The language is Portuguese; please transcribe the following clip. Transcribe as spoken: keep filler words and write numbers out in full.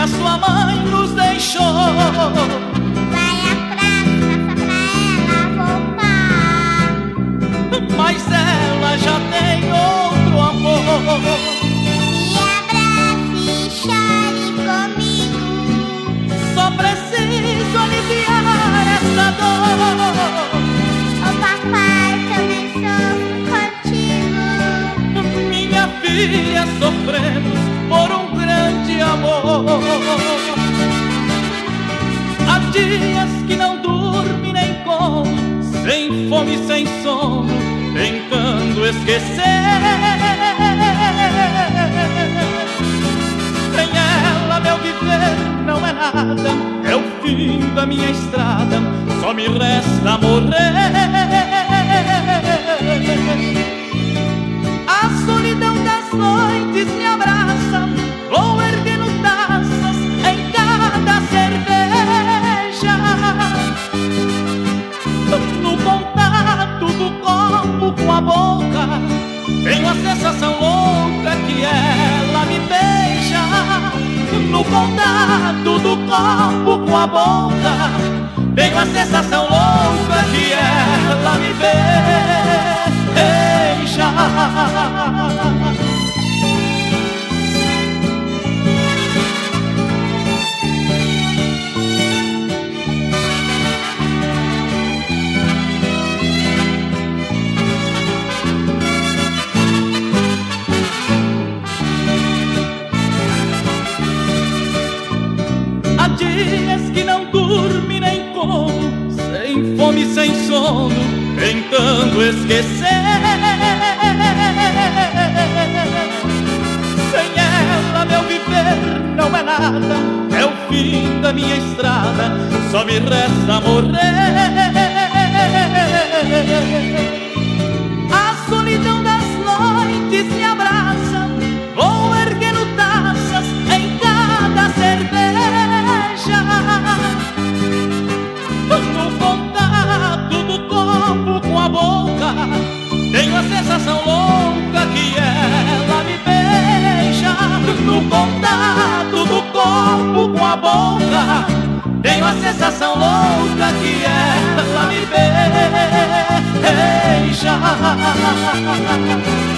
a sua mãe nos deixou. Vai à praça pra ela voltar, Mas ela já tem outro amor. me abrace e chore comigo. Só preciso aliviar essa dor. Ô papai, também sofro contigo. Minha filha, sofremos por um grande amor. Há dias que não dorme nem come, sem fome, sem sono, tentando esquecer. Sem ela meu viver não é nada, é o fim da minha estrada, só me resta morrer. A solidão das noites me abraça, vou erguendo taças em cada cerveja. No contato do copo com a boca, tenho a sensação louca que ela me beija. No contato do copo com a boca, tenho a sensação louca que ela me beija. Há dias que não dorme nem come, sem fome, sem sono, tentando esquecer. Sem ela meu viver não é nada, é o fim da minha estrada, só me resta morrer. A solidão das noites me abraça, vou erguendo taças em cada cerveja. No contato do copo com a boca, tenho a sensação louca que ela me beija. No contato do copo com a boca, tenho a sensação louca que ela me beija.